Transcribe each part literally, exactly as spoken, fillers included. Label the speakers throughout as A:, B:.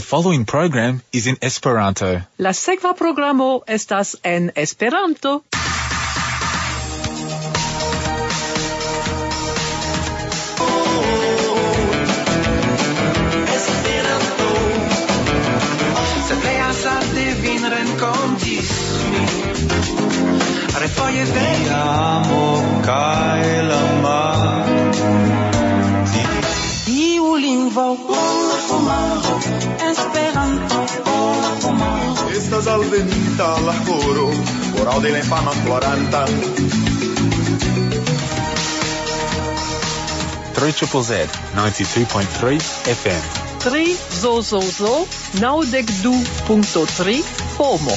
A: The following program is in Esperanto.
B: La sekva programo estas en Esperanto.
C: Vin renkontis mi refoje vei amo kaj la mar iu lingvo la fumaro Esperanto la fumaro
D: estas alvenita la horo hora de la infano quaranta
A: three triple Z ninety-two point three F M.
B: tri zo zo zo naŭdek du punkto tri Pomo.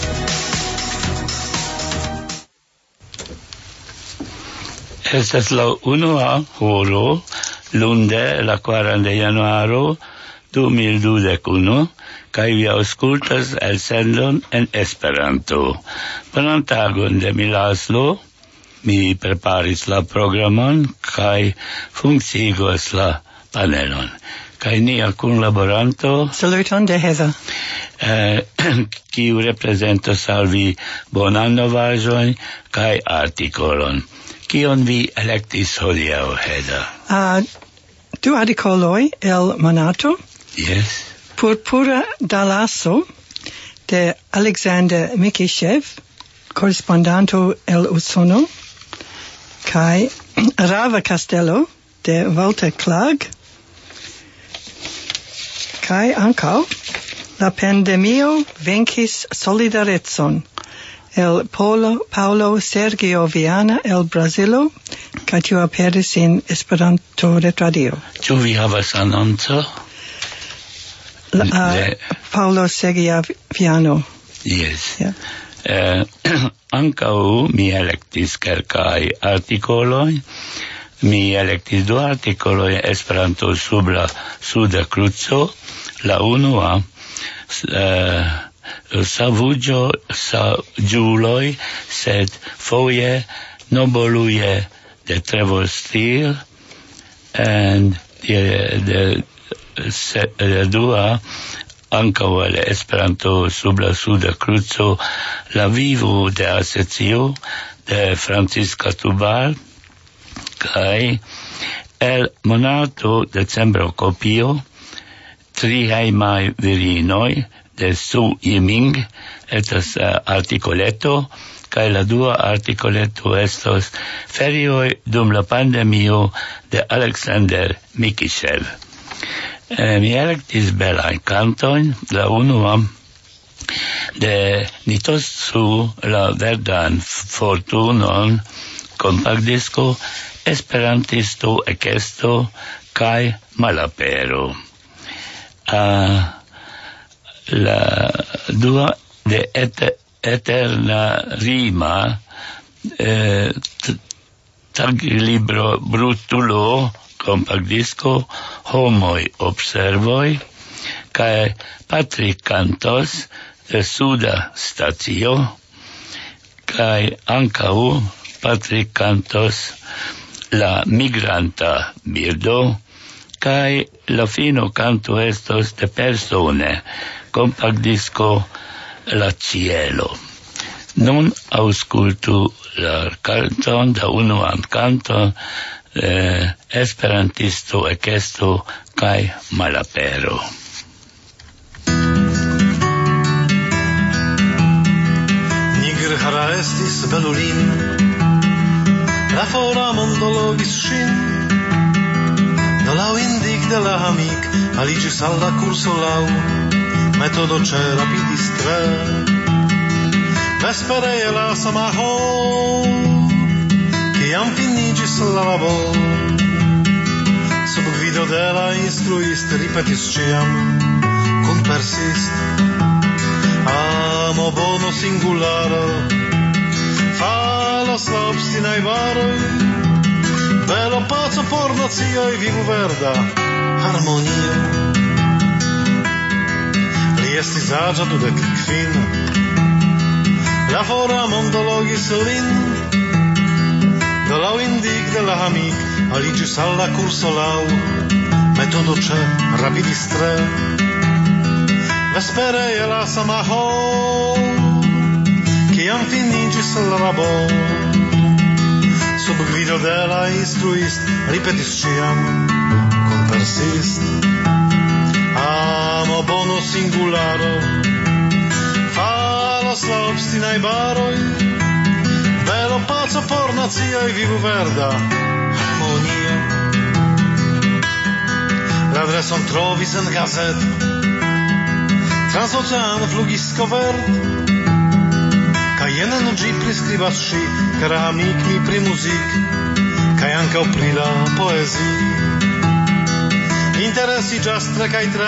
E: Estas la unua horo lunde la kvaran de januaro du mil dudek unu kaj vi aŭskultas elsendon en Esperanto. Bonan tagon de mi Laslo. Mi preparis la programon kaj funkciigos la panelon. Kaj nia kunlaboranto
F: Saluton de Heather.
E: eh, kiu reprezentos al vi bonan novaĵon kaj artikolon. Kion vi elektis hodiaŭ, Heather?
F: Uh, du articoloi el Monato,
E: Yes.
F: Purpura Dalaso de Alexander Mikishev, correspondanto el Usono, kai Rava Castello de Walter Clag, kai ancau la pandemio venkis solidarezon el Polo, Paulo Sergio Viana el Brasilo, kai tiu aperis in Esperanto retradio.
E: Ĉu vi havas anonco?
F: La, uh,
E: De-
F: Paulo Sergio Viano.
E: Yes.
F: Yeah.
E: Eh, ankaŭ mi elektis kelkaj artikoloj. Mi elektis du artikoloj Esperanto sub la suda kruco. La unua eh, savuĝo saĝuloj, sed foje nobeluje de Trevor Steele, and de, de, se, de dua ankaŭ el Esperanto sub la suda kruco, la vivo de asocio de Francisca Tubal, kaj el monato decembro kopio tri hejmaj virinoj de Su Yiming, estas uh, artikoleto, kaj la dua artikoleto estos ferioj dum la pandemio de Alexander Mikishev. Eh, mi elektis belajn kantojn, la unua de Nitosu la verdan fortunon kompaktdisko Esperantisto ekesto kaj malapero. Uh, la dua de et, eterna rima eh, t- taglibro brutulo kompaktdisko homoj observoj kaj Patrick Cantos de Suda stacio kaj ankaŭ Patrick Cantos la migranta birdo kaj la fino canto estos de persone kompaktdisko la cielo. Nun aŭskultu la kanton, la unuan kanton eh, Esperantisto ekesto kaj malapero.
G: Nigr hara estis belulin, la fora mondologis ŝin, do laŭ indik de la amik aliĝis al la kurso laŭ metodo ĉe rapidis tre. Vespere je la sama hor, kiam finiĝis la labor. Sub gvido de la instruist ripetis ĉiam kun persist. Amo bono singularo, falos la obstinaj varoj, belo paco por nacioj, vivu verda harmonio. Li estis aĝa dudek kvin, la fora mondologis lin, do laŭ indik de la amik aliĝis al la kurso laŭ metodo ĉe rapidis tre. Vesperei e la samahol, kiam finiĝis la laboro. Sub gvido de la instruist ripetis ĉiam kun persist. Amo bono singularo, falos la obstinaj baroj, belo paco por nacioj, vivu verda harmonia. L'adreson trovis en gazet, transocean flugis covert, kaj jenen ĝi priskribas ŝi, kara amik mi pri muzik, kaj ankaŭ pri la poezii. Interesiĝas tre kaj tre,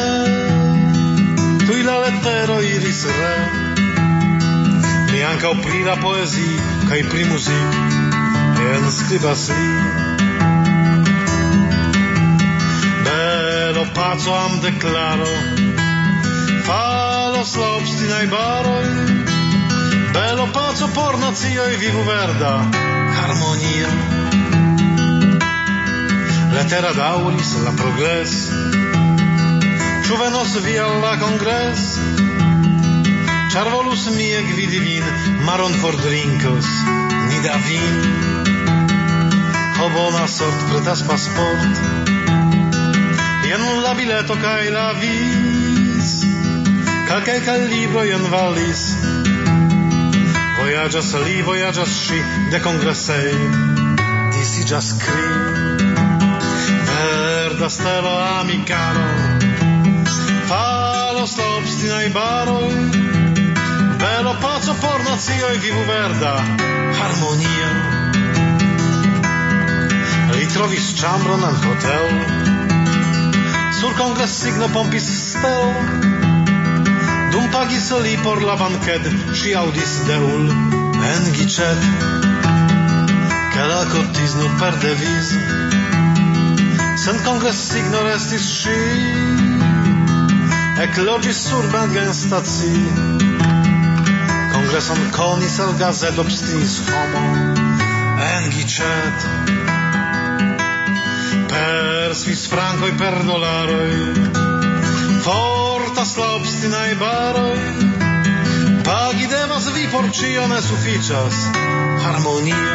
G: tuj la letero iris re. Mi ankaŭ pri la poezii kaj pri muzik jen skribas li. Belo paco am deklaro, falos la obstinaj baroj, belo paco por nacioj, vivu verda harmonia. Letera daŭris la progres, ĉu venos vi al la kongres? Ĉar volus mi ekvidi vin, maron fordrinkos, ni da vin. Ho bona sort, pretas pasport, jen la bileto kaj la vis, kelkaj kaj libroj en valis. Vojaĝas li, vojaĝas ŝi, de kongresej disiĝas kri. Verda stelo amikaro, falos la obstinaj baroj, belo paco por nacioj, vivu verda harmonia. Li trovis ĉambron en hotel, sur kongres signo pompis stel. Dum pagis li por la banked, ŝi aŭdis deul en giĉet, ke la kotiz nur per deviz. Sen kongres signo restis ŝi, ekloĝis sur bengenstacii. Kongreson konis el gazet, obstinis homo en giĉet. Per svis frankoj, per dolaroj, fortas la obstinaj baroj. Pagi devas vi, por ĉio ne sufiĉas harmonia.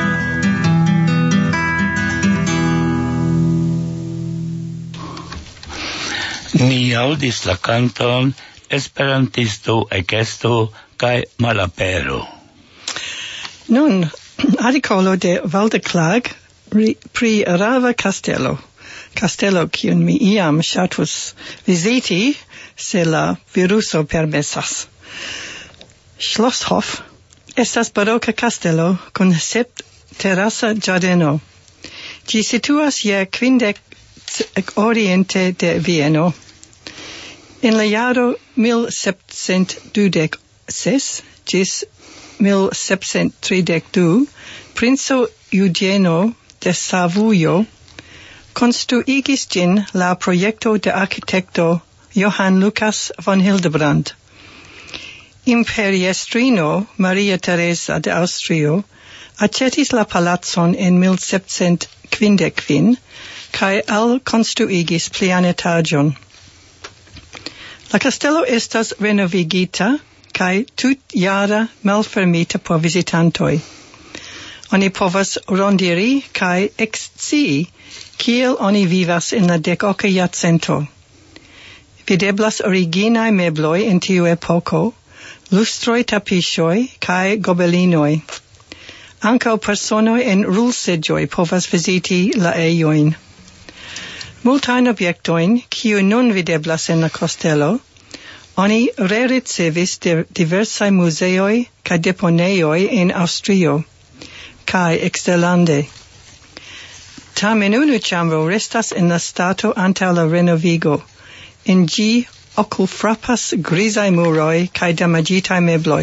E: Ni aŭdis la kanton Esperantisto ekesto kaj malapero.
F: Nun, artikolo de Valdeclag pri Rava Castello. Castello kiun mi iam ŝatus viziti, se la viruso permesas. Schlosshof estas baroka kastelo kun sep terasa ĝardeno. Ĝi situas je kvindek oriente de Vieno. En la jaro mil sepcent dudek ses ĝis mil sepcent tridek du, princo Eugeno de Savujo konstruigis ĝin la projekto de arkitekto Johann Lucas von Hildebrand. Imperiestrino Maria Teresa de Aŭstrio aĉetis la palacon en mil sepcent kvindek kvin kaj alkonstruigis plian etaĝon. La kastelo estas renovigita kaj tutjara malfermita por vizitantoj. Oni povas rondiri kaj ekscii kiel oni vivas en la dekoka jarcento. Videblas originaj mebloj en tiu epoko, lustroj, tapiŝoj kaj gobelinoj. Ankaŭ personoj en rulseĝoj povas viziti la ejojn. Multajn objektojn, kiuj nun videblas en la kastelo, oni rericevis de diversaj muzeoj kaj deponejoj en Aŭstrio kaj eksterlande. Tamen unu ĉambro restas en la stato antaŭ la renovigo. En ĝi okulfrapas grizaj muroj kaj damaĝitaj mebloj.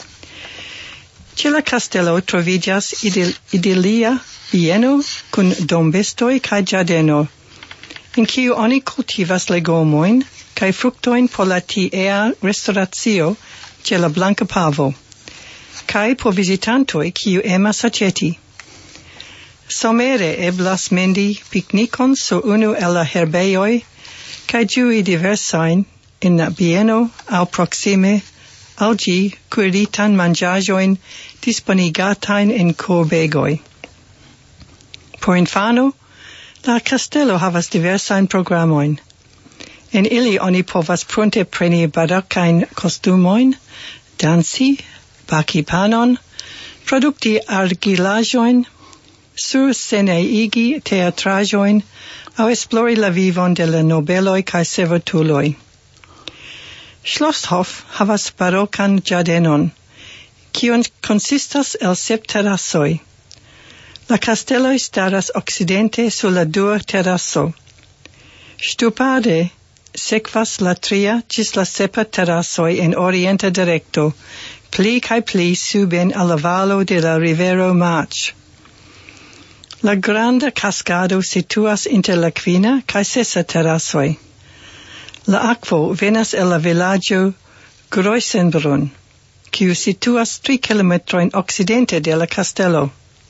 F: Ĉe la kastelo troviĝas idil- idilia bieno kun dombestoj kaj ĝardeno, en kiu oni kultivas legomojn kaj fruktojn por la tiea restoracio ĉe la Blanka Pavo, kaj por vizitantoj kiu emas aĉeti. Somere eblas mendi piknikon sur unu el la herbejoj kaj ĝui diversajn in la bieno au proxime al gi cuiritan mangiajoin disponigatain in corbegoi. Por infano, la castello havas diversain programoin. En ili oni povas prunte preni barocain costumoin, dansi, baki panon, produkti argilajoin, sur sceneigi teatrajoin, au esplori la vivon de la nobeloi cae servutuloi. Schlosshof havas barocan giardenon, kion consistas el sep terrassoi. La castello staras occidente sur la dua terrasso. Stupade sekvas la tria gis la sepa terrassoi en orienta directo, pli cae pli suben al la valo de la rivero March. La granda cascado situas inter la quina cae sesa terrassoi. La aquo venas el la villaggio Greusenbrunn, kiu situas tri kilometroin occidente de la castello.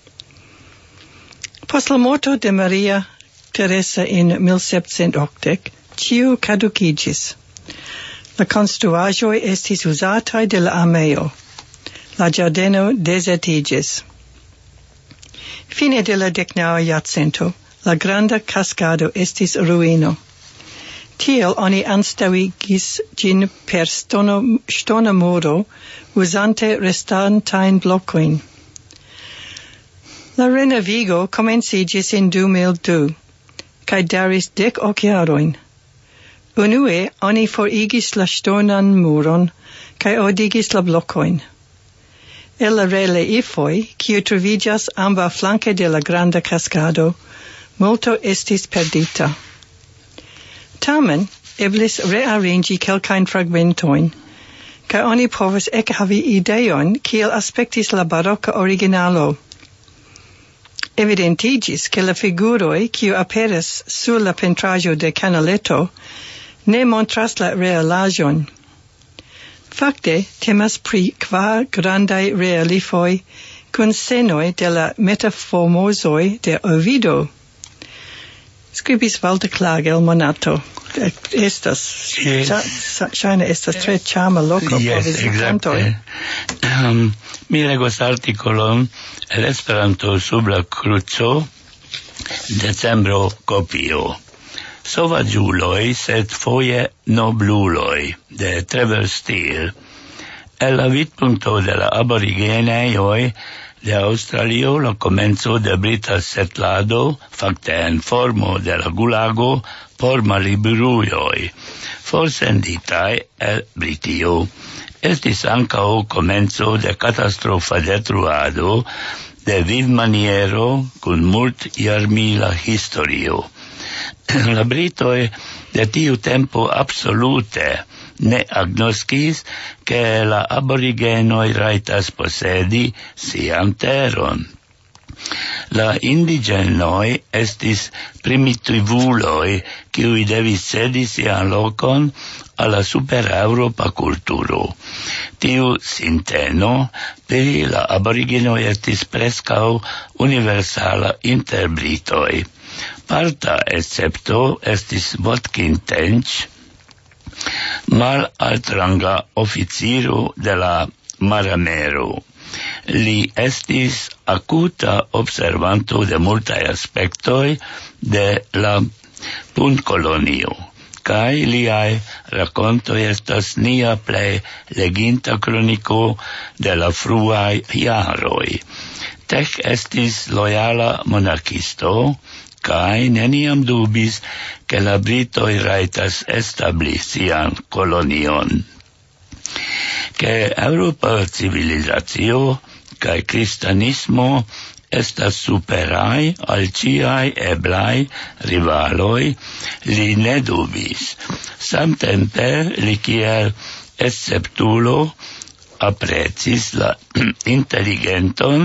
F: Post la morto de Maria Teresa in mil septcent octec, ciu caducigis. La construaĵoj estis uzataj de la armeo. La ĝardeno desertigis. Fine de la deknaŭa jarcento, la granda cascado estis ruino. Tiel oni anstauigis ĝin per stono, ŝtona muro, uzante restantajn blokojn. La renovigo komenciĝis en du mil du, kaj daŭris dek ok jarojn. Unue oni forigis la ŝtonan muron kaj ordigis la blokojn. El la reliefoj, kiu troviĝas ambaŭflanke de la granda cascado, multo estis perdita. Tamen, eblis rearanĝi kelkajn fragmentojn, kaj oni povas ekhavi ideon kiel aspektis la baroka originalo. Evidentiĝis, ke la figuroj, kiu aperas sur la pentraĵo de Canaletto, ne montras la realaĵon. Fakte, temas pri kvar grandaj reliefoj kun scenoj de la metamorfozoj de Ovido. Skribis Walter Klage el Monato. Estas, ŝajne estas tre ĉarma loko por vizitantoj.
E: Um, mi legos artikolon el Esperanto sub la kruco, decembro kopio. Sovaĝuloj, sed foje nobluloj, de Trevor Steele. El la vidpunkto de la aborigenejoj de Aŭstralio, la komenco de brita setlado, fakte en formo de la gulago por malliberuloj, forsenditaj el Britio. Estis ankaŭ komenco de katastrofa detruado de vivmaniero kun multjarmila historio. La britoj de tiu tempo absolute ne agnoskis ke la aborigenoj rajtas posedi sian teron. La indiĝenoj estis primitivuloj, kiuj devis cedi sian lokon al la supereŭropa kulturo. Tiu sinteno pri la aborigenoj estis preskaŭ universala inter britoj. Parta escepto estis Watkin Tench, mal altranga oficiro de la Maramero. Li estis acuta observanto de multaj aspektoj de la puntkolonio, kaj liaj rakontoj estas nia plej leginta kroniko de la fruaj jaroj. Tech estis lojala monarkisto, kaj neniam dubis ke la britoj rajtas establi sian kolonion. Ke Eŭropa civilizacio kaj kristanismo estas superaj al ĉiaj eblaj rivaloj, li ne dubis. Samtempe li kiel esceptulo aprecis la inteligenton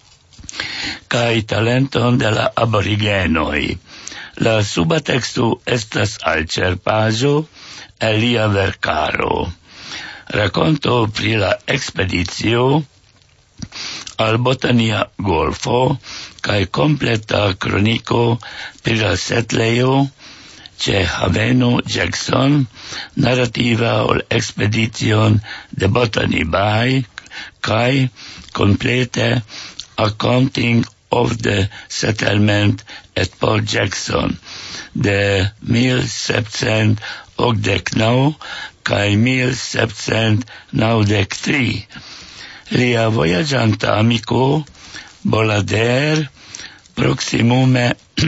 E: kaj talenton de la aborigenoj. La subateksto estas alĉerpaĵo el lia verkaro. Rakonto pri la ekspedicio al Botania Golfo kaj kompleta kroniko pri la setlejo c'è Haveno Jackson, narrativa ol expedition de Botany Bay, kai complete accounting of the settlement at Port Jackson de mil septcent octdec nou kai mil septcent naŭdek tri. Lia vojaĝanta amiko Bolader proximume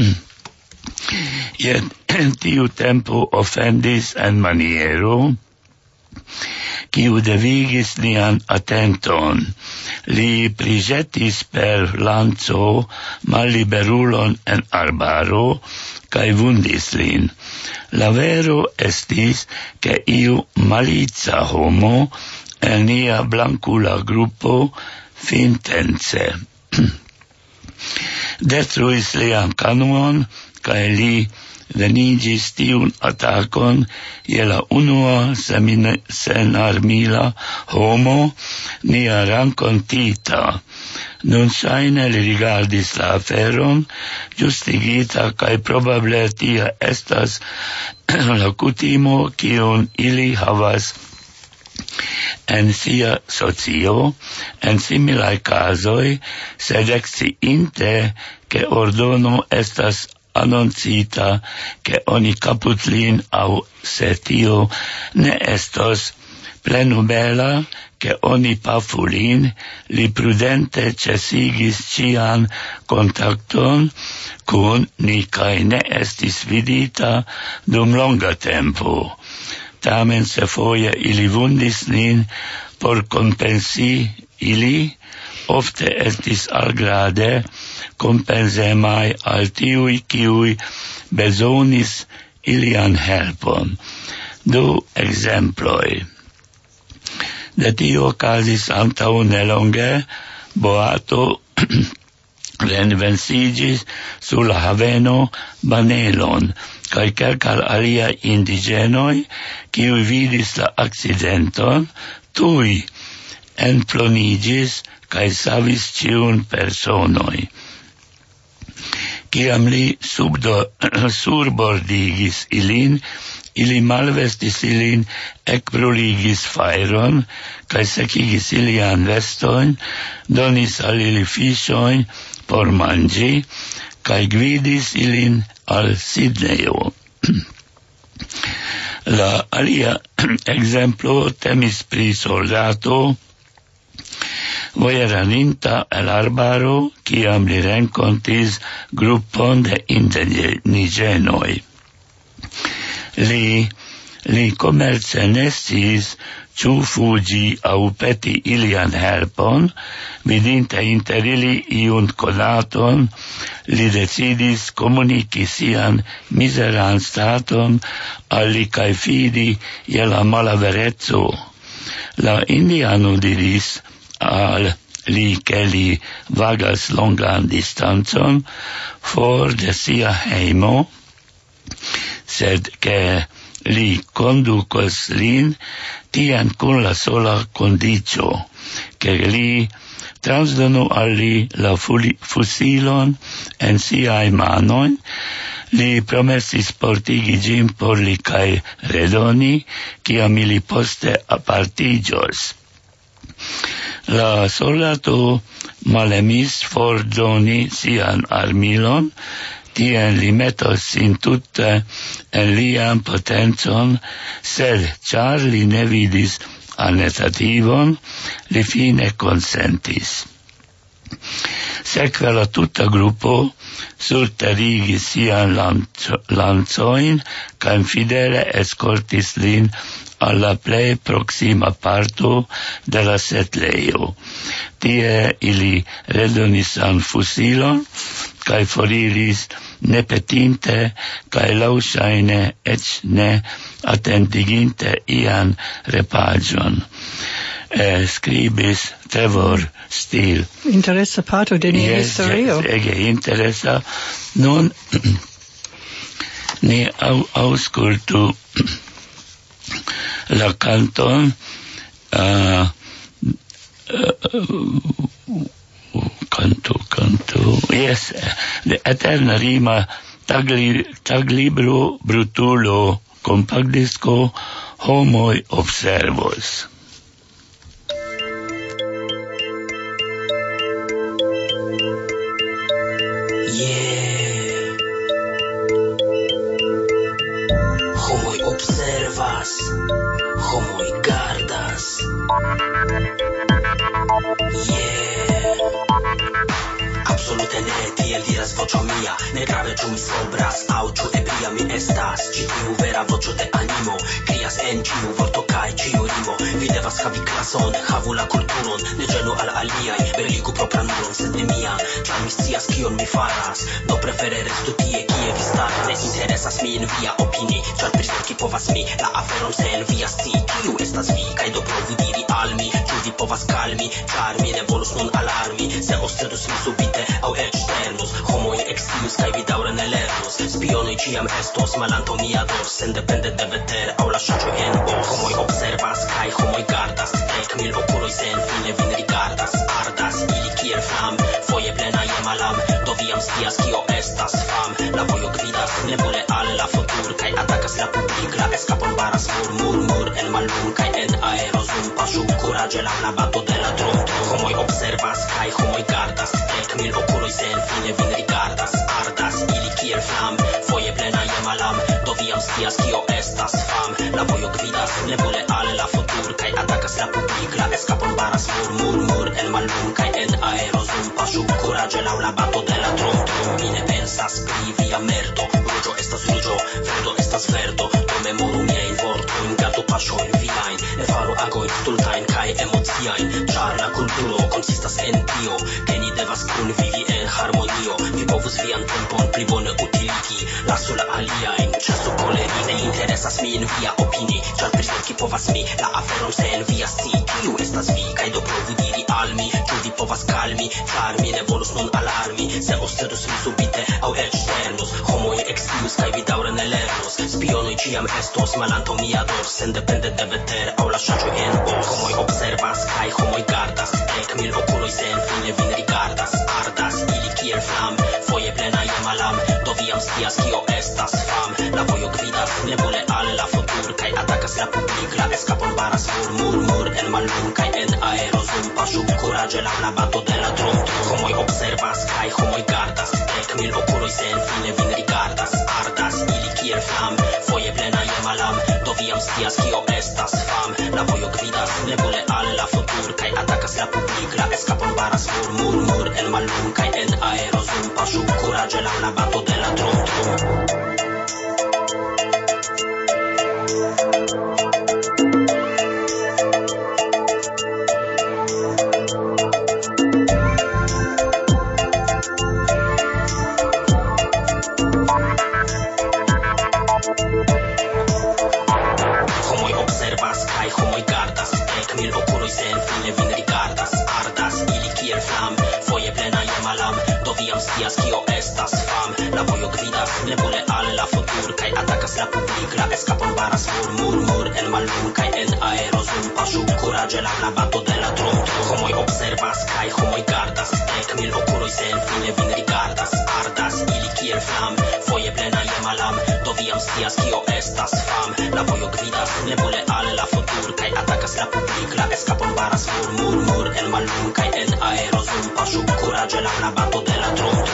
E: je tiu tempo ofendis en maniero kiu devigis nian atenton. Li priĵetis per lanco malliberulon en arbaro kaj vundis lin. La vero estis ke iu malica homo en nia blankula grupo fintence detruis lian kanuon kaj li venigis tiun atakon je la unua senarmila homo nia rankontita. Nun ŝajne li rigardis la aferon justigita kaj probable tia estas la kutimo kiun ili havas en sia socio en similaj kazoj, sed eksciinte ke ordono estas annoncita che oni caput lin au se tio ne estos plenubela che oni pafu lin, li prudente cesigis cian contacton kun ni kai ne estis vidita dum longa tempo. Tamen se foje ili vundis nin por compensi ili, ofte estis algrade compensemai al tiui kiui bezonis ilian helpon. Du exemploi. De tio okazis antau nelonge, boato renvensigis sur la haveno banelon, kaj kelkaj aliaj indiĝenoj, kiuj vidis la akcidenton, tuj enploniĝis kaj savis ĉiun personoj. Kiam li subdo surbordigis ilin, ili malvestis ilin, ekbruligis fajron, kaj sekigis ilian vestojn, donis al ili fiŝojn por manĝi, kaj gvidis ilin al Sidnejo. La alia ekzemplo temis pri soldato vojeraninta el arbaro, kiam li renkontis grupon de indiĝenoj. Li, li komerce ne sciis ĉu fuĝi aŭ peti ilian helpon, vidinte inter ili iun konaton, li decidis komuniki sian mizeran staton al li kaj fidi je la malavereco. La indiano diris al li ke li vagas longan distancon for de sia hejmo, sed ke li kondukos lin tien kun la sola kondiĉo, ke li transdonu al li la fusilon en siaj manoj. Li promesis portigi ĝin por li kaj redoni, kiam ili poste apartiĝos. La soldato malemis fordoni sian armilon, tien li metos sin tutte en lian potencon, sed ĉar li ne vidis anetativon, li fine konsentis. Sekve la tuta grupo surterigis sian lancojn kaj fidele eskortis lin al la plej proksima parto de la setlejo. Tie ili redonis an fusilon kaj foriris nepetinte kaj laŭŝajne eĉ ne atentiginte ian repaĵon. Eh, skribis Trevor Steele.
F: Interesa parto de nia
E: Yes,
F: historio.
E: yes, ege interesa. Nun ni au, aŭskultu la canton uh, uh, canto, canto, yes, de eterna rima tagli, taglibro brutulo compact disco homoi observos.
H: Yeah. Homoi observas, homoi gardas. Yeah. Absolute ne, tiel diras voĉo mia, ne grave ĉu mi sobras aŭ ĉu ebria mi estas, ĉi tiu vera voĉo de animo krias en ĉiu vorto kaj ĉiu rimo. Vi devas havi klason, havu la kulturon, ne ĝenu al aliaj, beligu propran nuron, sed ne mian, ĉar mi scias kion mi faras, do prefere restu tie kie vi staras. Ne interesas min via opini, ĉar prizorgi povas mi la aferon sen via scii, kiu estas vi, kaj do provu diri al mi, ĉu vi povas kalmi, ĉar mi ne volus nun alarmi, se oscedus mi subite aŭ eĉ ternus, homoj ekscius kaj vi daŭre ne lernus, spionoj ĉiam estos malantaŭ mia dors, sendepende de veter aŭ la ŝarĝo en os. Homoj observas kaj homoj gardas, dek mil okuloj senfine vin rigardas, ardas ili kiel flam, foje plena je malam, do vi jam scias kio estas fam. La vojo gvidas nevole al la futur kaj atakas la publik, la eskapon baras mur mur mur en mallum kaj en aero zum paŝu kuraĝe laŭ la bato de la drum. Homoj observas kaj homoj gardas, dek mil okuloj senfine vin rigardas, ardas ili kiel flam, foje plena je malam, do vi jam scias kio estas fam. La vojo gvidas nevole al la futur kaj atakas la publik, la eskapon baras mur mur mur en mallum kaj en aero zum paŝu kuraĝe laŭ la bato de la drum. Mi ne pensas pri via merdo, ruĝo estas ruĝo, verdo estas verdo, do memoru miajn vortojn, gardu paŝojn viajn, ne faru agojn stultajn kaj emociajn, ĉar la kulturo konsistas en tio, ke ni devas kunvivi en harmonio. Vi povus vian tempon pli bone utiligi, lasu la aliajn, ĉesu koleri, ne interesas min via opini, ĉar prizorgi povas mi la aferon sen via scii, kiu estas vi, kaj do provu diri al mi, ĉu vi povas kalmi, ĉar mi ne volus nun alarmi, se oscedus mi subite aŭ eĉ ternus, homoj ekscius kaj vi daŭre ne lernus, spionoj ĉiam estos malantaŭ mia dors, sendepende de veter aŭ la ŝarĝo en os. Homoj observas kaj homoj gardas, dek mil okuloj senfine vin rigardas, ardas ili kiel flam, foje plena je malam, do vi jam scias kio estas fam. La vojo gvidas nevole al la futur kaj atakas la publik, la eskapon baras mur mur mur en mallum kaj en aero zum paŝu kuraĝe laŭ la bato de la drum. Homoj observas kaj homoj gardas, dek mil okuloj senfine vin rigardas, ardas ili kiel flam, foje plena je malam, do vi jam scias kio estas fam. La vojo gvidas nevole al la futur kaj atakas la publik, la eskapon baras mur mur mur en mallum kaj en aero zum paŝu kuraĝe laŭ la bato de la drum. Homoj observas kaj homoj gardas, dek mil okuloj senfine vin rigardas, ardas ili kiel flam, foje plena je malam, do vi jam scias kio estas fam. La vojo gvidas nevole al la futur kaj atakas la publik, la eskapon baras mur mur mur en mallum kaj en aero zum paŝu kuraĝe laŭ la bato de la drum. Homoj observas kaj homoj gardas, dek mil okuloj senfine vin rigardas, ardas ili kiel flam, foje plena je malam, do vi jam scias kio estas fam. La vojo gvidas nevole al la futur kaj atakas la publik, la eskapon baras mur mur mur en mallum kaj en aero zum paŝu kuraĝe laŭ la bato de la drum.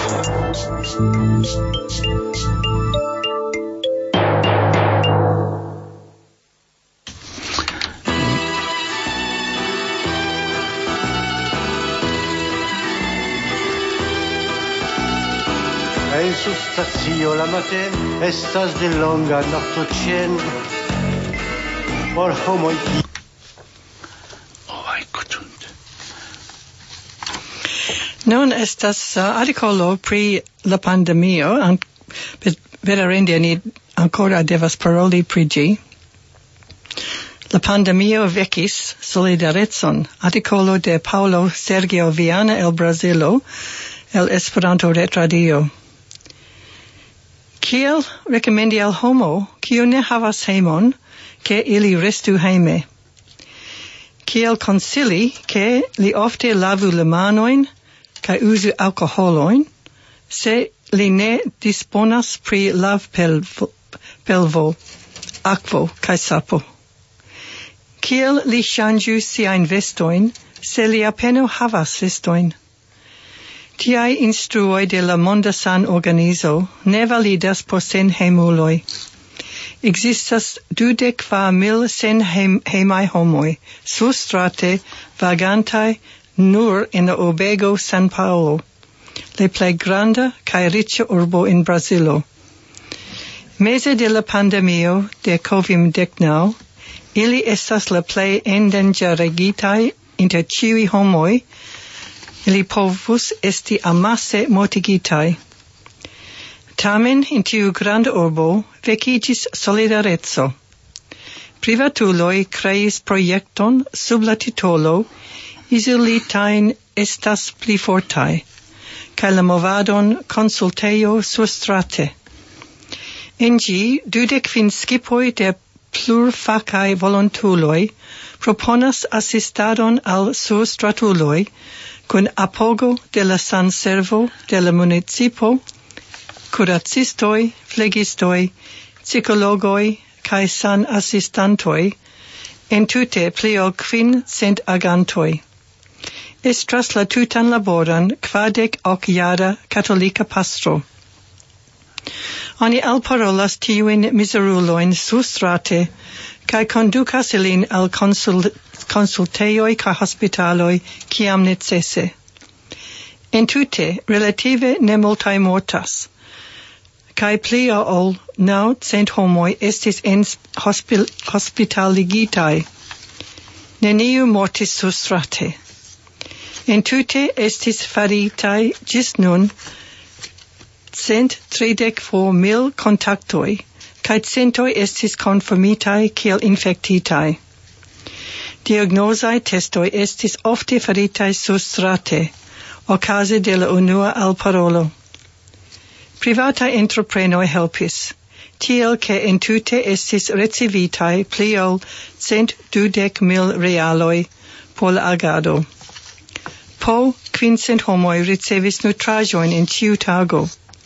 I: En su stacio la maten estas de longa noctocien por homoj.
F: Nun estas uh, artikolo pri la pandemio, an, veramente ni ancora devas paroli pri ĝi. La pandemio vekis solidarecon, artikolo de Paulo Sergio Viana el Brazilo, el Esperanto Retradio. Kiel rekomendi al homo, kiu ne havas hejmon, ke ili restu hejme? Kiel konsili, ke li ofte lavu la manojn, kaj uzu alkoholojn, se li ne disponas pri lav pelvo, pelvo akvo kaj sapo. Kiel li ŝanĝu siajn vestojn, se li apenaŭ havas vestojn? Tiaj instruoj de la Monda San-Organizo ne validas por senhejmuloj. Existas dudek kvar mil senhejmaj homoj surstrate vagantaj nur en la urbego San Paulo, la plej granda kaj riĉa urbo en Brazilo. Meze de la pandemio de COVID denaŭ, ili estas la plej endanĝerigitaj inter ĉiuj homoj, ili povus esti amase mortigitaj. Tamen in tiu granda urbo vekiĝis solidareco. Privatuloj kreis projekton sub la titolo Izolitajn estas pli fortaj, kaj la movadon konsultejo surstrate. En ĝi dudek kvin skipoj de plurfakaj volontuloj proponas asistadon al surstratuloj kun apogo de la sanservo de la municipo, curacistoj, flegistoj, psikologoj kaj san-asistantoj, entute pli ol kvin cent agantoj. Estras la tutan laboron kvardek ok-jara katolika pastro. Oni alparolas tiujn mizerulojn surstrate kaj kondukas ilin al konsul, konsultejoj kaj hospitaloj kiam necese. Entute relative nemultaj mortas, kaj pli ol naŭ cent homoj estis en hospil, hospitaligitaj. Neniu mortis surstrate. Entute estis faritaj ĝis nun cent tridek kvin mil kontaktoj, kaj centoj estis konfirmitaj kiel infektitaj. Diagnozaj testoj estis ofte faritaj surstrate, okaze de la unua alparolo. Privataj entreprenoj helpis, tiel ke entute estis ricevitaj pli ol cent dudek mil realoj por la agado. Po quincent homoj ricevis nutraĵojn en ĉiu tago.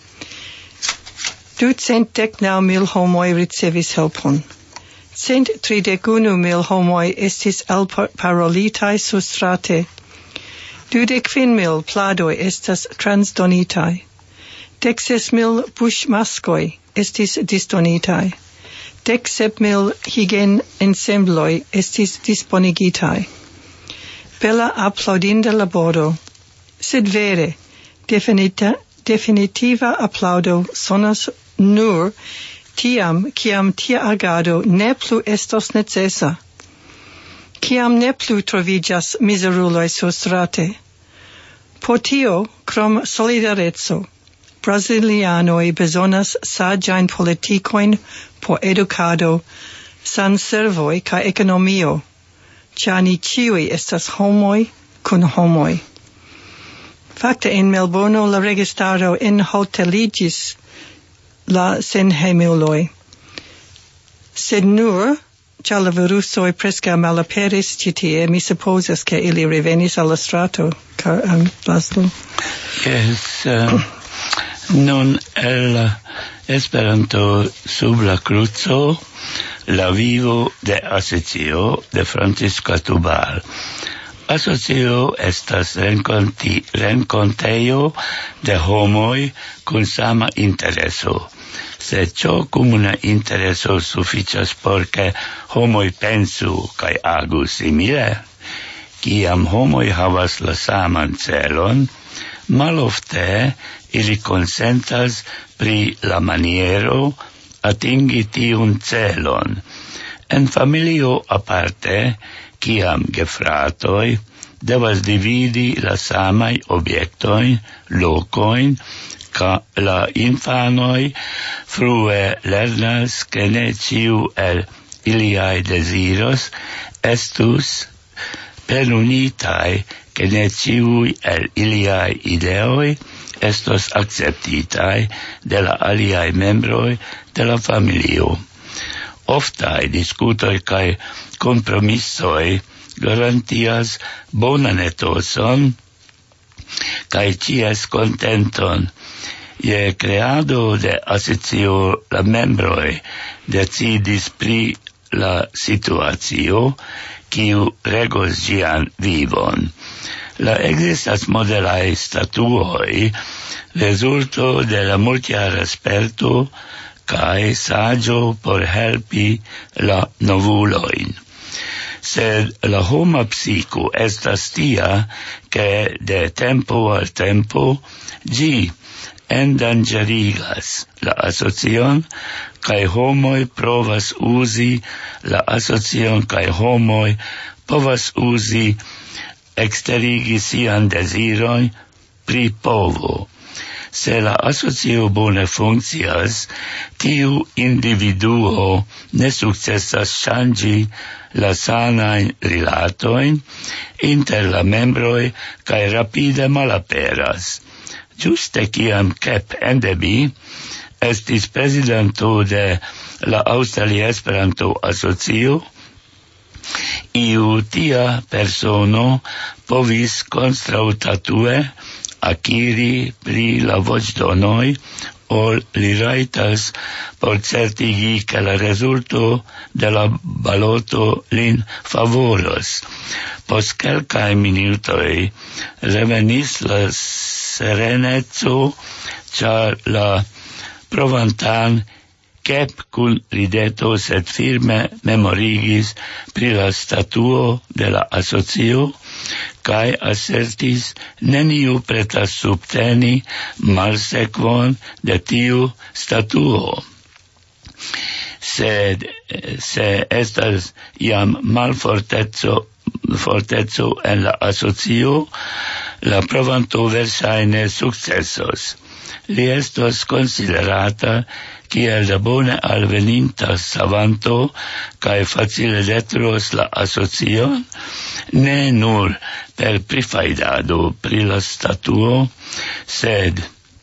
F: Ducent dek naŭ mil homoj ricevis helpon. Cent tridek unu mil homoj estis elparolitaj surstrate. Dudek kvin mil pladoj estas transdonitaj. Dek ses mil buŝmaskoj estis disdonitaj. Dek sep mil higien-ensembloj estis disponigitaj. Bella aplaudinda laboro, sed vere, definita, definitiva aplaudo sonas nur tiam, kiam tia agado ne plu estos necesa, kiam ne plu troviĝas mizeruloj surstrate. Por tio, krom solidareco, Brazilianoj bezonas saĝajn politikojn por edukado, sanservoj kaj ekonomio, ĉar ni ĉiuj estas homoj kun homoj. Fakte en Melbourno la registaro enhoteliĝis la senhejmuloj, sed nur ĉar la virusoj preskaŭ malaperis ĉi tie, mi supozas ke ili revenis al la strato. Um, Laszlo?
E: Yes, uh, nun el Esperanto sub la kruco, la vivo de asocio de Francisca Tubal. Asocio estas renkonti, renkontejo de homoj kun sama intereso. Se ĉio komuna intereso sufiĉas por ke homoj pensu kaj agu simile, kiam homoj havas la saman celon, malofte ili konsentas pri la maniero atingi tiun celon. En familio aparte, kiam gefratoj devas dividi la samaj objektojn, lokojn, ka la infanoj frue lernas ke ne ĉiu el iliaj deziros estus plenunitaj, ke ne ĉiuj el iliaj ideoj estos akceptitaj de la aliaj membroj de la familio. Oftaj diskutoj kaj kompromisoj garantias bonan etoson kaj ĉies kontenton. Je creado de asocio la membroi decidis pri la situacio kiu regos gian vivon. La existas modelai statuoi resulto de la multiara sperto cae saggio por helpi la novuloin. Sed la homa psico estas tia che de tempo al tempo gi endangerigas la asocion cae homoi provas usi la asocion cae homoi povas usi exterigi sian desiron pri povo. Se la asocio bone funkcias, tiu individuo ne sukcesas ŝanĝi la sanajn rilatojn inter la membroj kaj rapide malaperas. Ĝuste kiam Kep Endeby estis prezidanto de la Aŭstralia Esperanto-Asocio, iu tia persono povis kontraŭstatue akiri pri la voĉdonoj ol li rajtas por certigi ke la rezulto de la baloto lin favoros. Post kelkaj minutoj revenis la sereneco, ĉar la provantan Kep kun rideto sed firme memorigis pri la statuo de la asocio kaj asertis neniu pretas subteni malsekvon de tiu statuo. Sed se estas jam malforteco forteco en la asocio, la provanto verŝajne sukcesos. Li estos konsiderata kiel la bone alveninta savanto kaj facile detros la asocion, ne nur per prifajdado pri la statuo, sed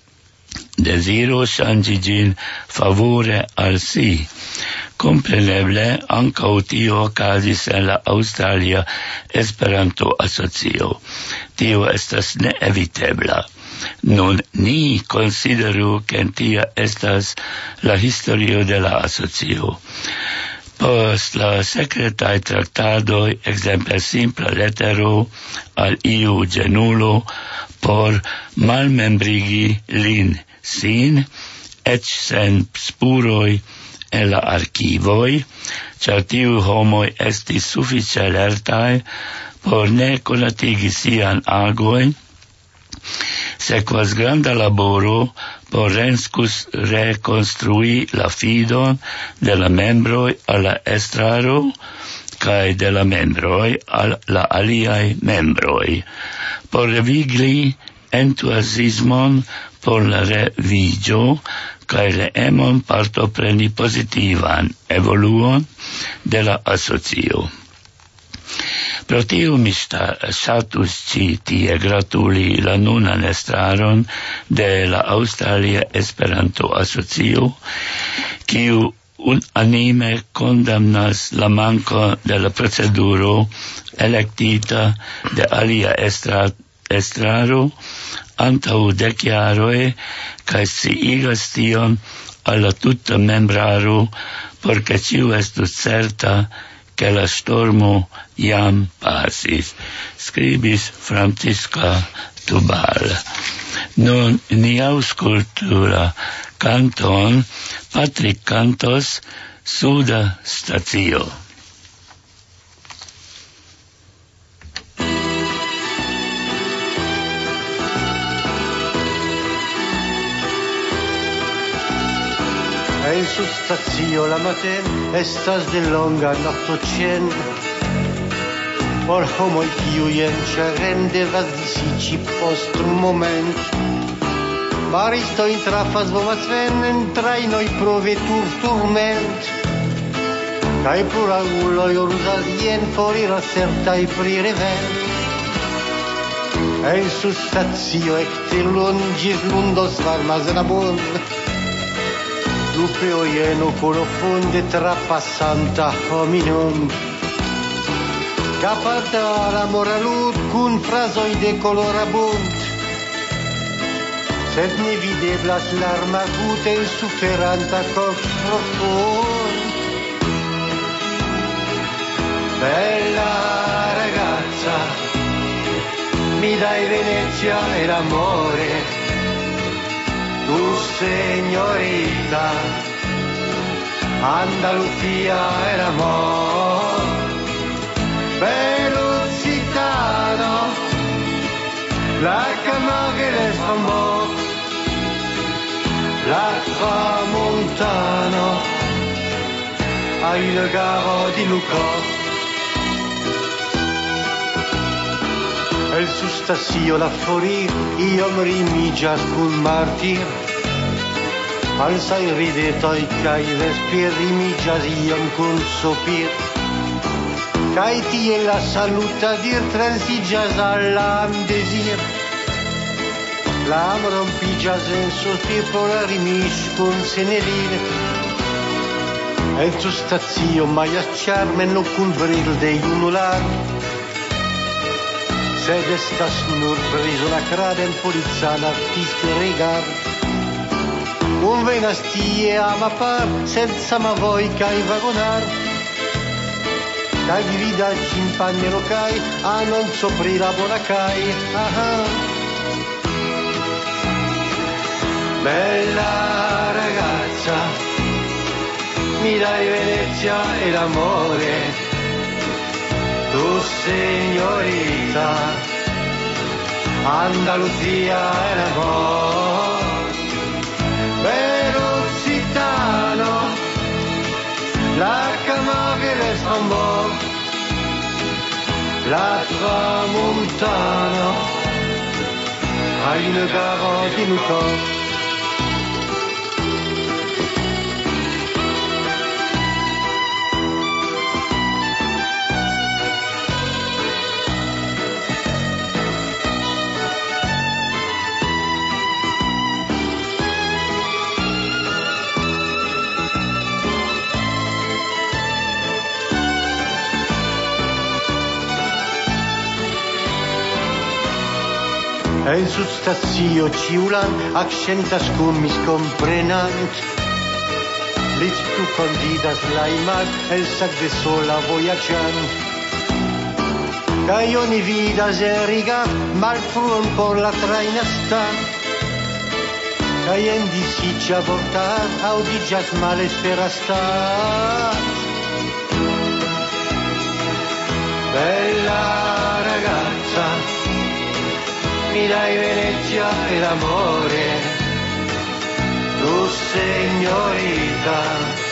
E: deziro ŝanĝi ĝin favore al si. Kompreneble ankaŭ tio okazis en la Aŭstralia Esperanto-Asocio. Tio estas neevitebla. Nun ni consideru che tia estas la historio de la asocio. Post la secretai traktadoj, exemple simpla letero al iu genulo por malmembrigi lin sin, eĉ sen spuroj en la arkivoj, ĉar tiu homoj estis sufiĉe lertaj por ne konatigi sian agojn, sequas granda laboro por reconstrui la fidon de la membroi al la estraro cae de la membroi al la aliai membroi, por revigli entusiasmon por la revigio cae le emon partopreni positivan evoluon de la asocio. Pro tio mi ŝatus ĉi tie gratuli la nunan estraron de la Aŭstralia Esperanto-Asocio, kiu unanime kondamnas la manko de la proceduro elektita de alia estra, estraro antaŭ dek jaroj kaj sciigas tion al la tuta membraro por ke ĉiu estus certa che la stormo jam pasis, scribis Francisca Tubal. Nun ni aŭskultu la canton Patrick cantos Suda Stacio.
I: En su stacio la maten estas de longa noctocen por homoj kiuj enĉeren devas disiĝi post moment. Maristoj trafas vovacen en trajnoj pro veturturment kaj pluranguloj ruzas jen foriras certaj pri revent. En su stacio ekte ĝis lundos varmas la bon. Lupeo jen oculo funde trapassanta hominum. Capata la moralud cun frasoi de color abunt. sed ne videblas larma gute insufferanta cos profund. Bella ragazza, mi dai Venezia e l'amore, tu signorita, Andalusia e l'amore, Belluzzitano, la Camargue e l'Esfambo, la Tramontano, ai le garo di Lucò. El sustasio la forir, iom rimigas cun martir, alsai ridetoi cae vespir rimigas iom cun sopir, cae tie la saluta dir transigas allam desir, lam rompigas en sospir por rimis cun senerir. El sustasio maias charmen no cun bril de iunular, sed estas nur preso la craden polizan artiste regar. Un venas tie ama par, sed sama voi cae vagonar, cae gvida cimpagnero cae, anon sopri la bona cae, aha. Bella ragazza, mi dai Venezia e l'amore, tu signorita, Andalusia e l'amore, Belluzzitano, la Camargue e l'Esfambo, la Tramontano, ai le garo di Lucò. En substazio ciulan accentas cum miscomprenant, lit tu convidas la imal el sac de sola voyagiant, cae oni vidas en riga malfruon por la traina stan, cae en disicia vortar audigas malespera stat. Bella ragazza, mi dai Venezia e l'amore, tu signorita,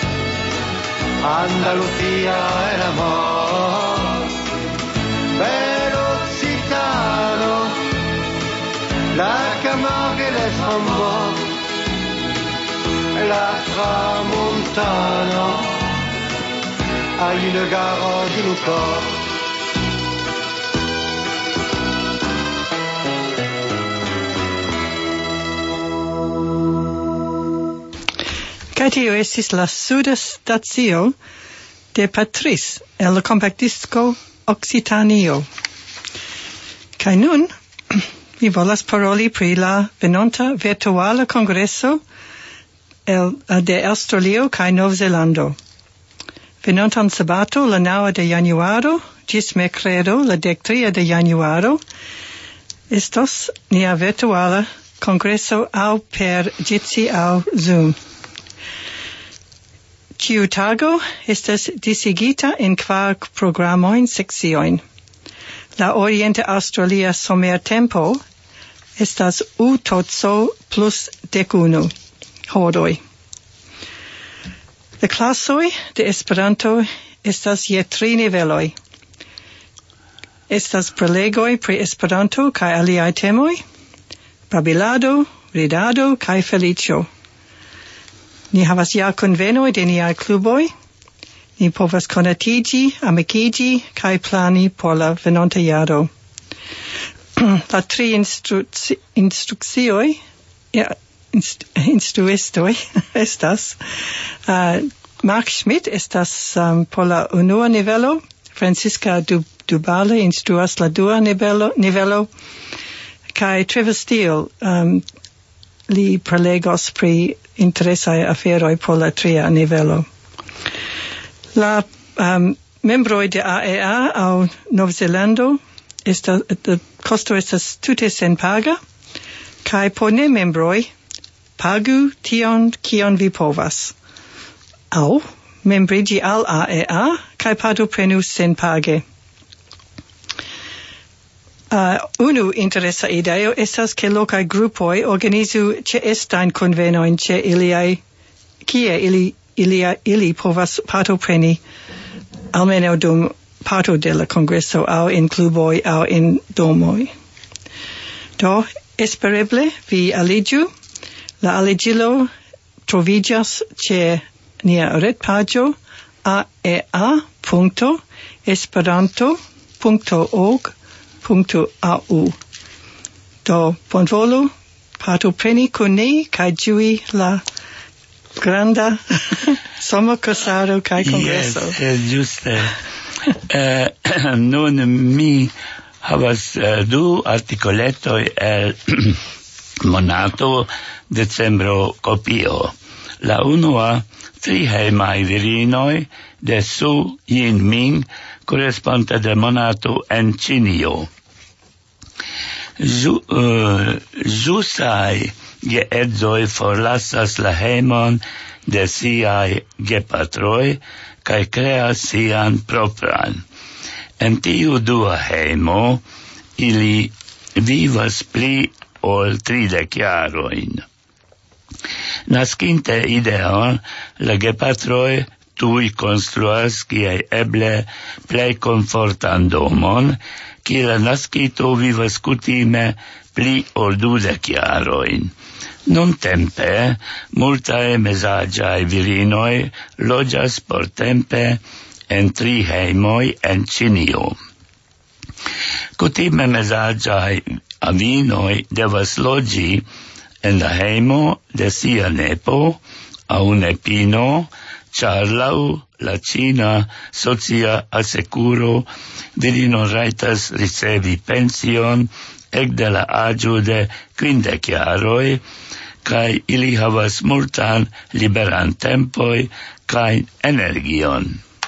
I: Andalusia e l'amore, Belluzzitano, la Camargue e l'Esfambo, la Tramontano, ai le garo di Lucò.
F: Kai tio estis la suda stacio de Patrice el la compact disco Occitanio. Kai nun mi volas paroli pri la venonta virtuala congresso el, de Australio kai Nov Zelando. Venontan sabato la naŭa de januaro gis mercredo la dektria de januaro estos nia virtuala congresso au per Jitsi au Zoom. Ciu tago estas disigita en kvar programoin sekcioin. La Oriente Australia somer tempo estas u totso plus decunu horoi. La klasoj de Esperanto estas je tri niveloj. Estas prelegoj pri Esperanto kaj aliaj temoj, babilado, ridado kaj feliĉo. Ni havas ja konvenoj de niaj kluboj. Ni povas konatiĝi, amikiĝi kaj plani por la venonta jaro. La tri instru- instrukcioj, ja, inst- instruistoj estas uh, Mark Schmidt estas um, por la unua nivelo, Francisca Dub- Dubale instruas la dua nivelo, nivelo kaj Trevor Steele um, li prelegos pri interesai aferoi por la tria nivelo. La um, membroi de A E A au Nov Zelando esta, de costo estas tute sen paga, kai por ne membroi pagu tion kion vi povas. Au membrigi al A E A kai partoprenu sen page. Uh, unu interesa ideo estas che locai gruppoi organizu ce estain convenoin ce iliai, kie ili, ili, ili povas partopreni almeno dum parto de la congresso au in cluboi au in domoi. Do, espereble vi aligiu, la aligilo trovigas ce nia retpagio a e a punto esperanto punto org punto a u. Do, bonvolu partopreni kun ni kaj ĝui la granda sommercosado kaj kongreso.
E: Yes, juste. uh, nun mi havas uh, du articoletoj el monato decembro copio. La unua tri hejmaj virinoj de Su Yin Ming, corresponde de monato en Ĉinio. Ju, uh, Jusai geedzoj forlasas la hejmon de siaj gepatroj kaj kreas sian propran. En tiu dua hejmo ili vivas pli ol tridek jarojn. Naskinte ideon, la gepatroj tui konstruas kiel eble plej komfortan domon, kie la naskito vivas kutime pli ol dudek jarojn. Nuntempe multaj mezaĝaj virinoj loĝas portempe en tri hejmoj en Ĉinio. Kutime mezaĝaj avinoj devas loĝi en la hejmo de sia nepo aŭ nepino, ĉar laŭ la ĉina socia asekuro virino rajtas ricevi pension ekde la aĝo de kvindek jaroj, kaj ili havas multan liberan tempoj kaj energion.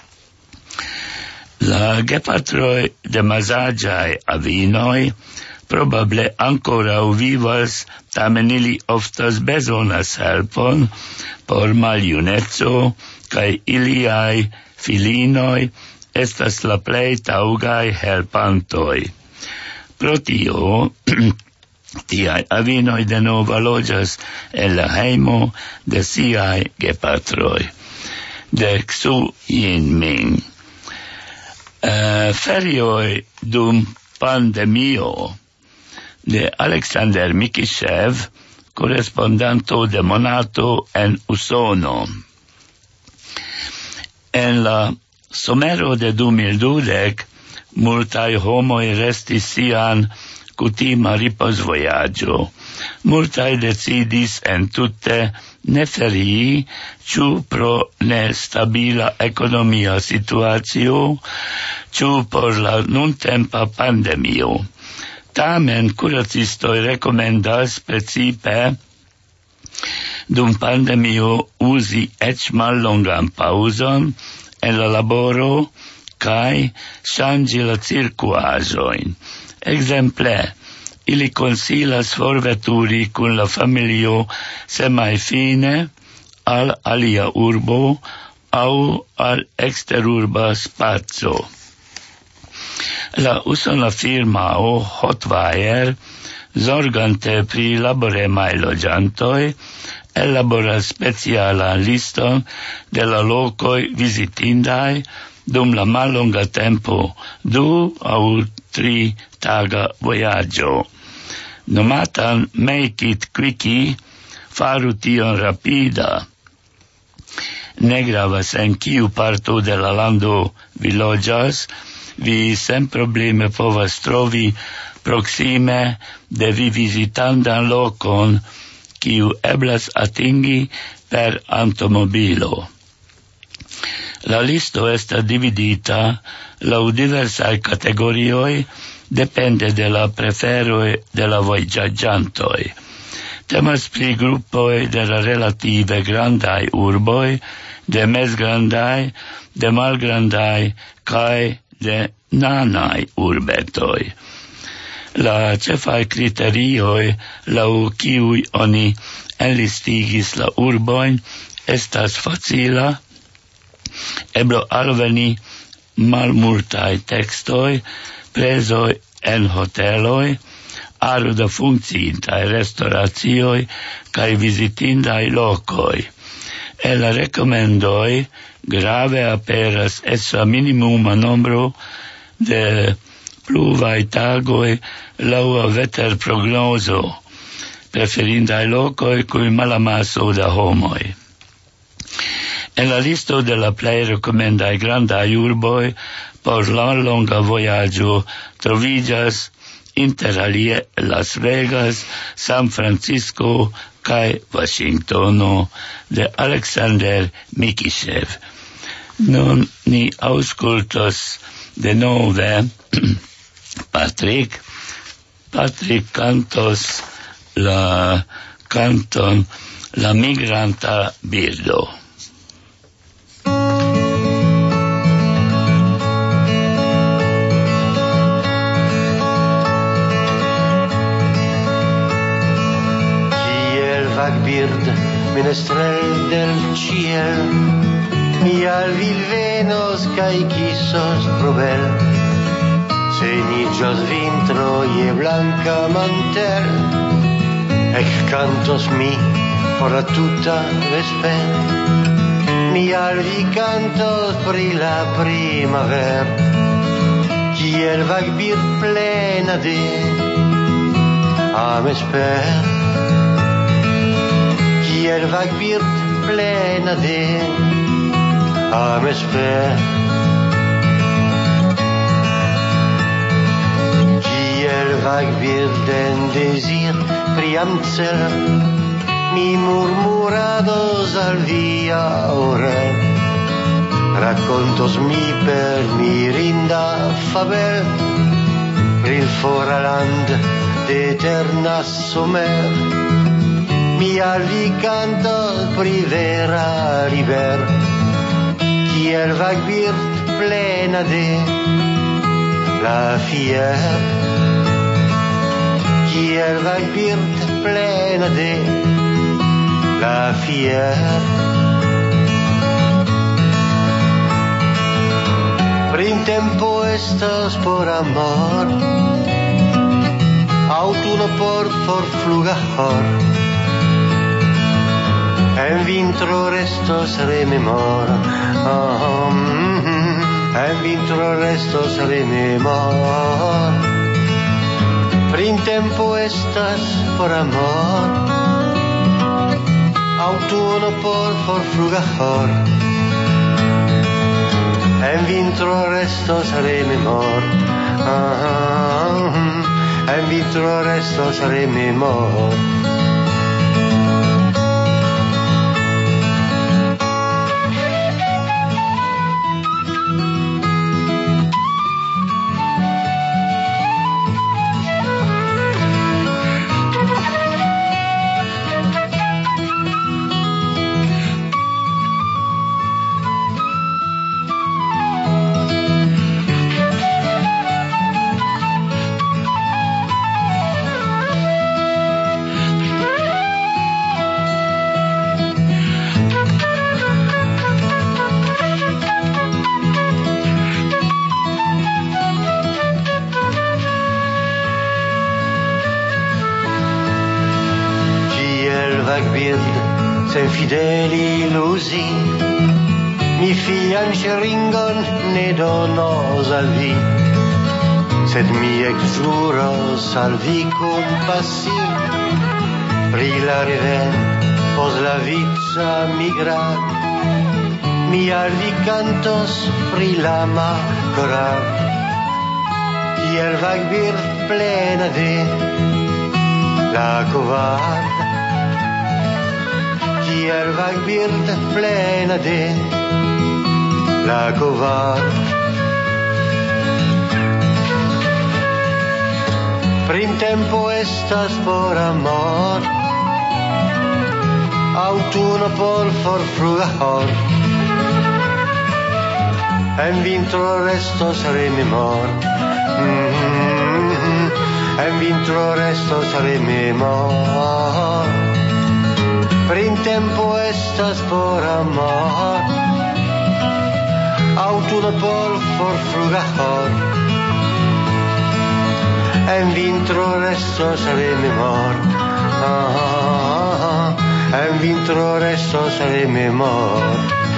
E: La gepatroj de mazaĝaj avinoj probable ankoraŭ vivas, tamen ili oftas bezonas helpon por maljuneco, kaj iliaj filinoj estas la plej taŭgaj helpantoj. Pro tio tiaj avinoj denove loĝas en la hejmo de siaj gepatroj. De Xu Yin Ming. Uh, ferioj dum pandemio de Alexander Mikishev, correspondanto de monato en Usono. En la somero de du mil dudek, multaj homoj restis sian kutima ripozvojaĝo. Multaj decidis entute ne ferii, ĉu pro nestabila ekonomia situacio, ĉu por la nuntempa pandemio. Tamen kuracistoj rekomendas precipe dum pandemio uzi eĉ mallongan paŭzon en la laboro kaj ŝanĝi la cirkuaĵojn. Ekzemple, ili konsilas forveturi kun la familio semajfine al alia urbo aŭ al eksterurba spaco. La usona firmao Hotwire, zorgante pri laboremaj loĝantoj, elaboras specialan liston de la lokoj vizitindaj dum la mallonga tempo, du aŭ tri taga vojaĝo. Nomatan Make It Quickie, faru tion rapida. Ne gravas en kiu parto de la lando vi loĝas, vi senprobleme povas trovi proksime de vi vizitandan lokon, kiu eblas atingi per automobilo. La listo estas dividita laŭ diversaj kategorioj, depende de la preferoj de la vojaĝantoj. temas pri gruppoi de la relative grandai urboi, de mezgrandai, de malgrandai, kai de nanai urbetoi. La cefai criterioi lau kiui oni enlistigis la urboin estas facila, eblo alveni malmultai textoi, presoi en hoteloi, aro da funkciintai restauracioi, kai visitindai lokoi. E la recomendoi grave aperas essa minimuma nombro de pluvai tagoi laua veter prognoso, preferindai lokoi cui malamaso da homoi. En la listo de la plei recomendai grandai urboi por la longa voyaggio trovigas inter alie Las Vegas, San Francisco kai Washingtono de Alexander Mikishev. Nun ni auscultos de nove Patrick. Patrick cantos la canton La migranta birdo.
I: Bird, menestrel del ciel, mi al vil venos cae quissos probel, cenillos vintro y blanca mantel, ec cantos mi por la tuta vesper, mi al vi cantos pri la primaver, kiel vag bird plena de am esper. Kiel vag bird plena de am esper. Kiel vag bird en desir priam cel, mi murmurados al via orel, raccontos mi per mirinda fabel, il fora land d'eterna somer, mi al vi canto pri vera liber, kiel vag bird plena de la fier, kiel vag bird plena de la fier. Printempo estas por amor, autuno por forflugahor, en vintro restos rememor, oh, mm, en vintro restos rememor. Printempo estas por amor, autuno por forflugahor, en vintro restos rememor, oh, mm, en vintro restos rememor. Sen fideli illusi, mi fian ŝeringon ne donos al vi, sed mi ekĵuros al vi kompasi pri la reven pos la vica migrat, mi al vi cantos pri la makorat, kiel vagbird plena de la kovad. Kiel vagbird plena de la kovad. Printempo estas por amor, autunno por forfrugajor, en vintro resto saremi mor, mm-hmm. En vintro resto saremi mor, prin tempo estas por amor, autunno por forfrugajor, en vintro resto saremi mor, ah, en vintro resto saremi mor.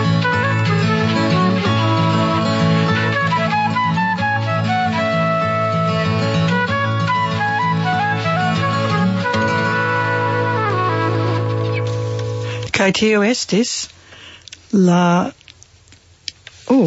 F: Kai tio estis la oh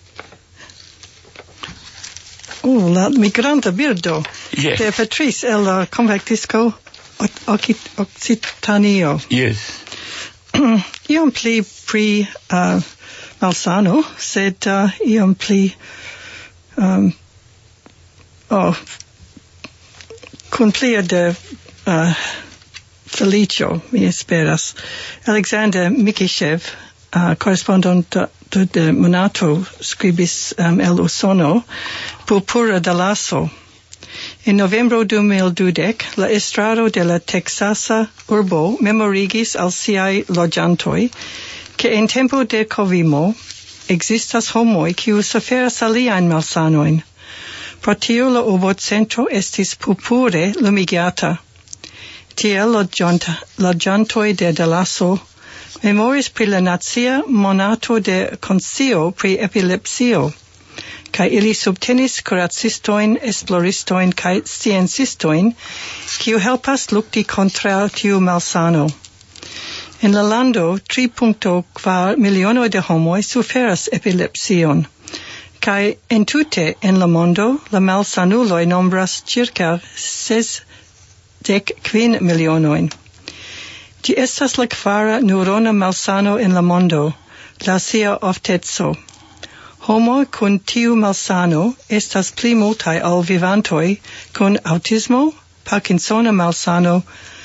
F: oh la migranta birdo
E: yes.
F: de Patrice el la convectisco Occitanio.
E: Yes.
F: Iom pli pri uh, malsano, sed uh, iom pli um, oh kun plia de uh, Felicio, mi esperas. Alexander Mikishev, uh, correspondent de, de Monato, scribis um, el Usono, Purpura de Lasso. En novembro du mil dudek, la estraro de la Texasa urbo memorigis al siai loĝantoj, ke en tempo de covimo existas homoj kiu suferas aliajn malsanojn. Pro tio la urbocentro estis purpure lumigata. Tiel loĝantoj de Delaso memoris pri la nacia monato de konscio pri epilepsio, kaj ili subtenis kuracistojn, esploristojn kaj sciencistojn, kiu helpas lukti kontraŭ tiu malsano. En la lando tri komma kvar milionoj de homoj suferas epilepsion, kaj entute en la mondo la malsanuloj nombras ĉirkaŭ ses dec quin milionoin. Gi estas la kvara neurona malsano en la mondo, la sia oftezo. Homo kun tiu malsano estas pli multaj ol vivantoj kun autismo, Parkinsona malsano,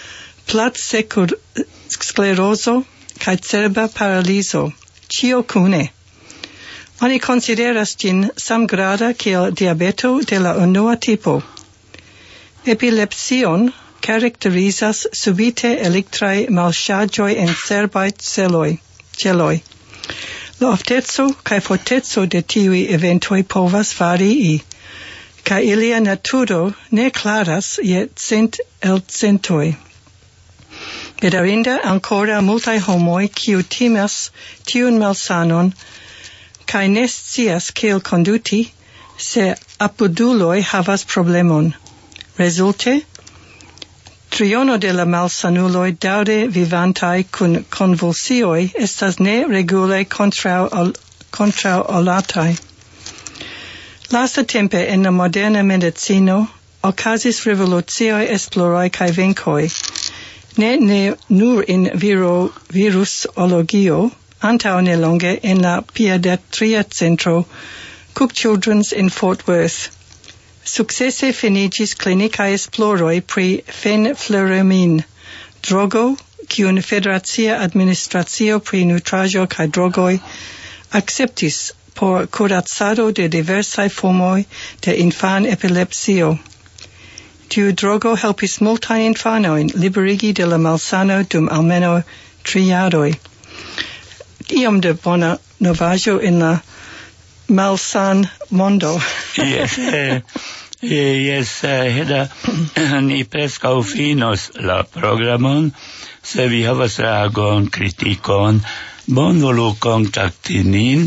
F: platseksklerozo kaj cerebra paralizo, ĉio kune. Oni konsideras ĝin samgrada kiel diabeto de la unua tipo. Epilepsion caracterizas subite elektraj malŝarĝoj en cerbaj celoj, celoj. La ofteco kaj forteco de tiuj eventoj povas varii, kaj ilia naturo ne klaras je cent el centoj. Bedaŭrinde ankoraŭ multaj homoj kiu timas tiun malsanon kaj ne scias kiel konduti se apuduloj havas problemon. Rezulte, triono de la malsanuloj daŭre vivantaj kun konvulsioj estas ne regule kontraŭolataj. Lastatempe en la moderna medicino okazis revolucioj, esploroj kaj venkoj. Ne, ne nur in viro, virusologio, antaŭ nelonge en la pediatria centro Cook Children's in Fort Worth. Successe finigis clinicae esploroi pri fenfluramine, drogo, kiun Federacia Administracio pri Nutraĵo kaj Drogoj akceptis por kuracado de diversaj formoj de infan epilepsio. Tiu drogo helpis multajn infanojn liberigi de la malsano dum almeno tri jaroj. Iom de bona novaĵo en la malsan mondo.
E: Yes, eh, yes, Heda, ni preskaŭ finos la programon. Se vi havas reagon, kritikon, bonvolu kontakti nin.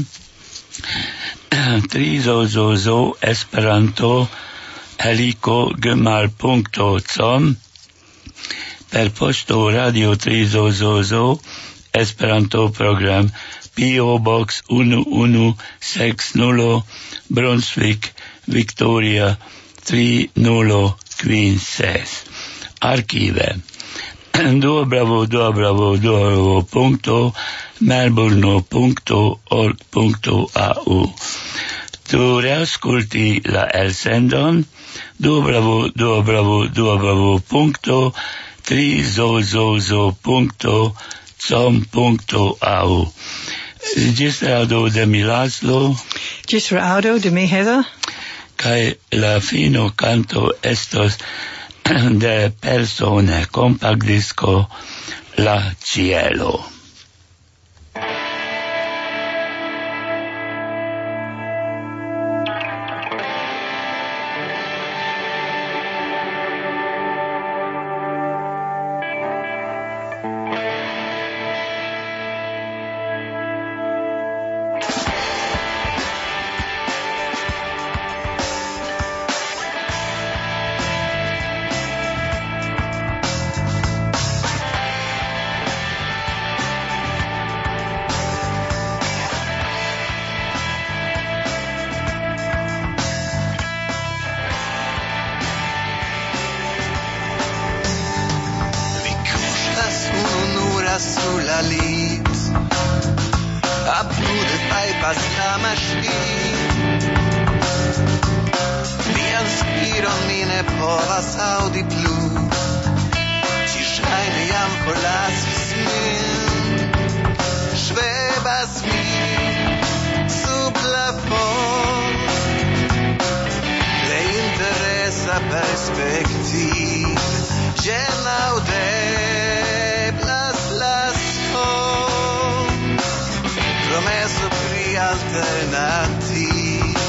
E: Trizozozo Esperanto heliko gmail punkto com per poŝto Radio Trizozozo Esperanto program P O Box unu unu seks nulo Brunswick, Victoria tri nulo kvin ses. Arkive. Dobravo, dobravo, dobravo punkto melbourne punkto org punkto a u. Tu reascolti la elsendon dobravo, dobravo, dobravo punkto trizozozo punkto som punto au. Gis raudo de mi Laslo.
F: Gis raudo de mi Heather.
E: Kai la fino canto estos de persone compact disco La Cielo.
C: sulla lit Aplude bypass la machine Mi aspiro mine povas audi plu Ci scheine jam forlasis min Schwebas mi sub la fond Le interesa perspektiv Genaude Promesso pri alternativ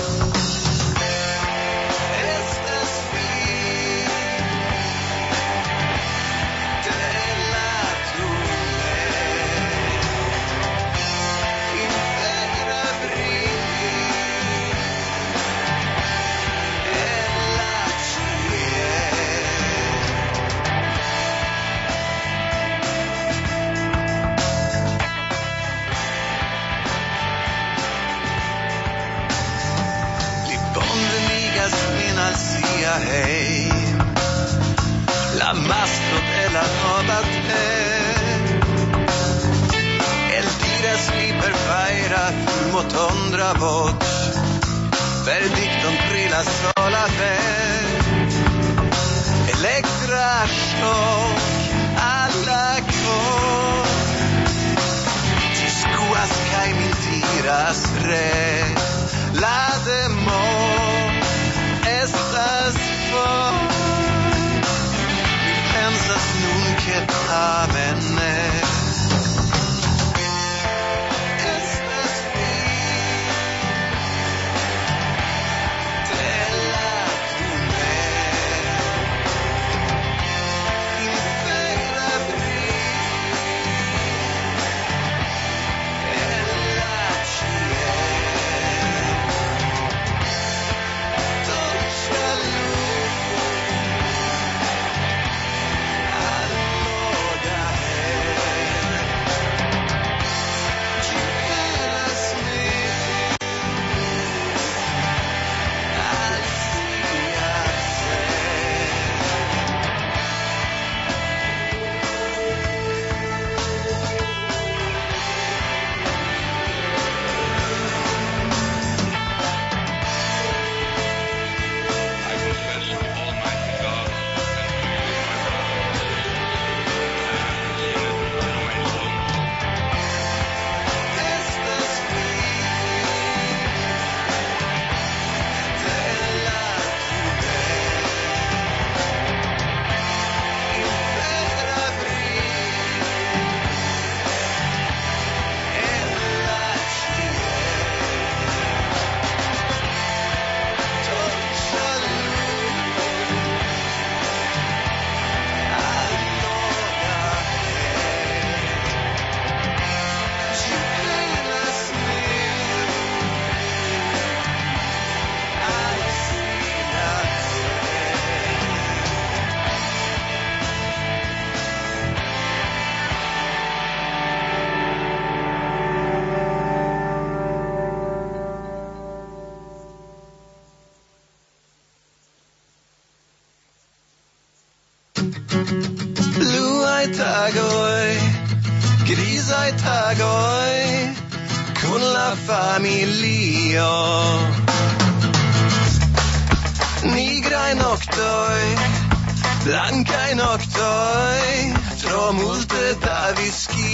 C: Estas vi de la tule Integra brindi en la al sia heim La mastro de la nova te El diras li per faira fulmotondra voc Verdicton pri la sola ve Electra shock alla cor Ci scuas cae min tiras re La demor Estas for Mi pensas nun che tamen ne Estas vi De la tune Integra brindi En la cielo Bluai tagoi, grisai tagoi, con la familio. Nigrai noctoi, blancai noctoi, tro multe da whisky